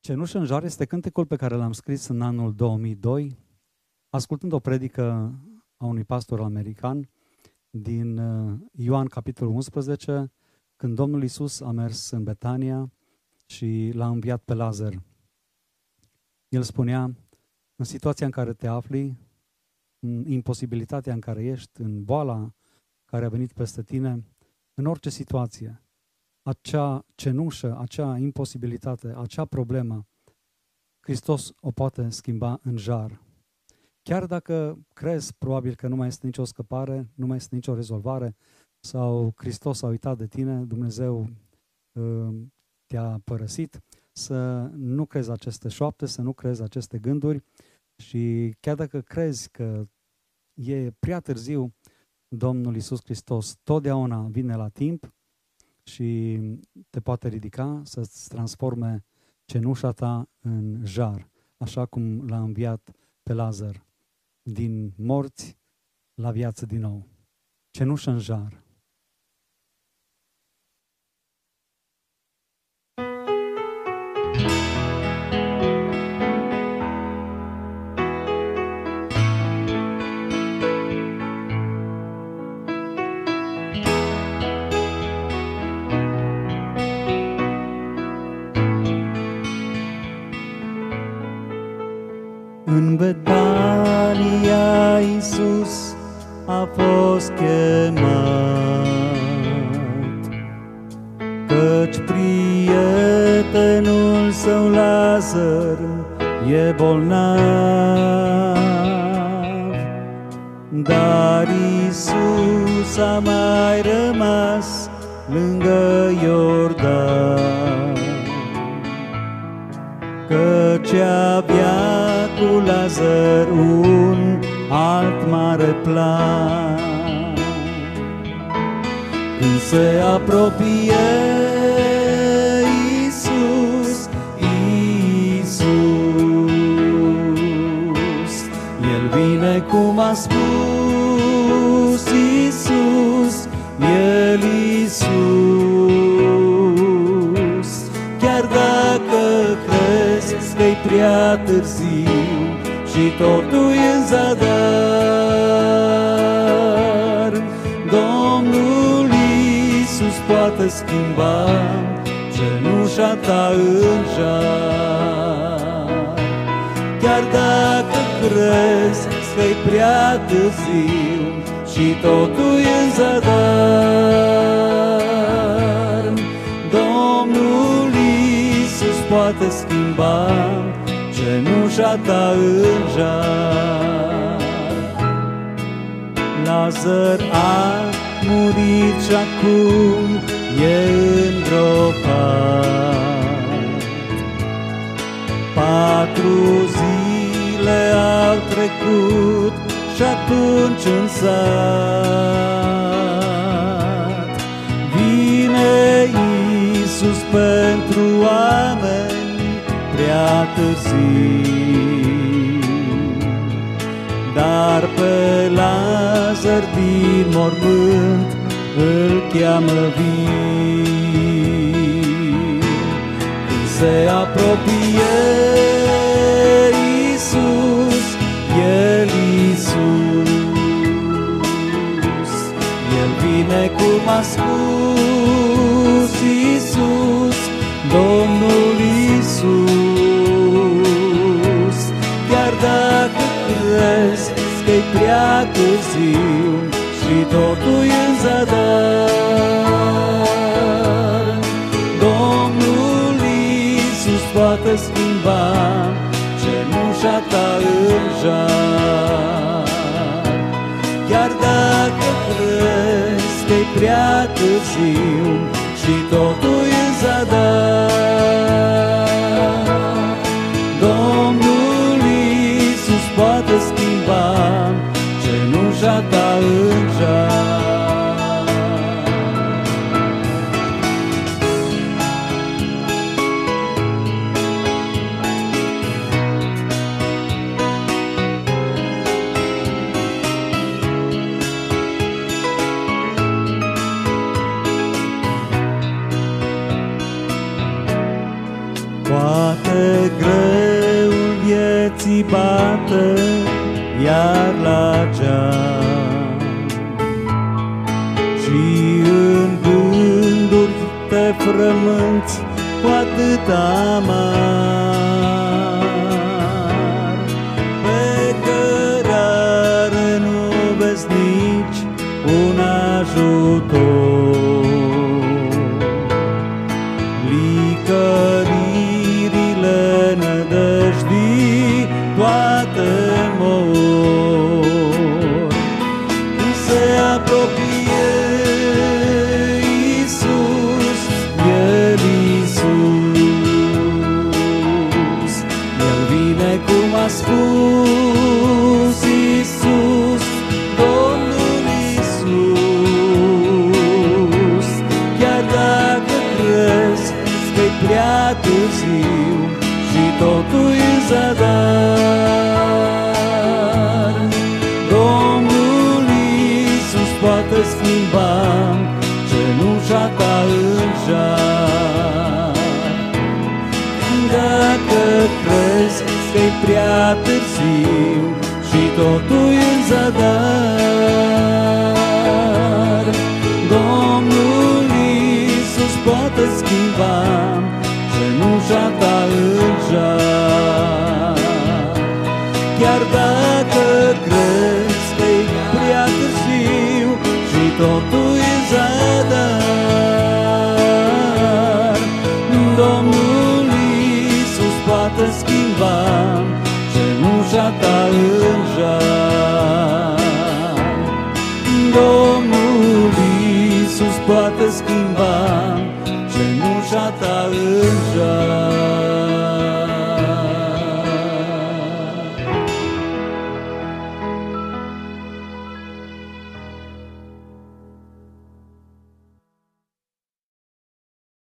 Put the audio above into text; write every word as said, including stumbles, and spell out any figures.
Cenușă în jar este cântecul pe care l-am scris în anul două mii doi, ascultând o predică a unui pastor american din Ioan, capitolul unsprezece, când Domnul Iisus a mers în Betania și l-a înviat pe Lazar. El spunea, în situația în care te afli, în imposibilitatea în care ești, în boala care a venit peste tine, în orice situație, acea cenușă, acea imposibilitate, acea problemă, Hristos o poate schimba în jar. Chiar dacă crezi probabil că nu mai este nicio scăpare, nu mai este nicio rezolvare, sau Hristos a uitat de tine, Dumnezeu uh, te-a părăsit, să nu crezi aceste șoapte, să nu crezi aceste gânduri și chiar dacă crezi că e prea târziu, Domnul Iisus Hristos totdeauna vine la timp și te poate ridica să-ți transforme cenușa ta în jar, așa cum l-a înviat pe Lazar din morți la viață din nou. Cenușă în jar. În Betania Iisus a fost chemat, căci prietenul său Lazar e bolnav. Dar Iisus a mai rămas lângă Iordan, căci avea cu Lazar un alt mare plan. Când se apropie Iisus, Iisus, El vine cum a spus Iisus, El Iisus. Chiar dacă crezi că-i prea târziu și totul e în zadar, Domnul Iisus poate schimba cenușa ta în jar. Chiar dacă crezi că-i prea târziu și totul e în zadar, Domnul Iisus poate schimba cenușa ta în jar. Lazar a murit și acum e îngropat. Patru zile au trecut și atunci în sat vine Iisus pentru oameni prea târziu, dar pe Lazar din mormânt îl cheamă vii. Când se apropie Iisus, El Iisus, El vine cum a spus Iisus, Domnul Iisus. Chiar dacă crezi că-i prea târziu și totul e în zadar, Domnul Iisus poate schimba cenușa ta în jar. Chiar dacă crezi că-i prea târziu și totul e în zadar, Domnul Iisus poate schimba cenușa ta în jar. Poate greul vieții bate iar la geam și în gânduri te frămânți cu atâta mar. Pe cărare nu vezi nici un ajutor, licăririle nădăjdii toate mor. Se apropie Iisus, El Iisus, El vine cum a spus Iisus, Domnul Iisus. Chiar dacă crezi că-i prea târziu și totul e zadar, Domnul Iisus poate schimba cenușa ta în jar. Dacă crezi că-i prea târziu și totul e în zadar, Domnul Iisus poate schimba cenușa ta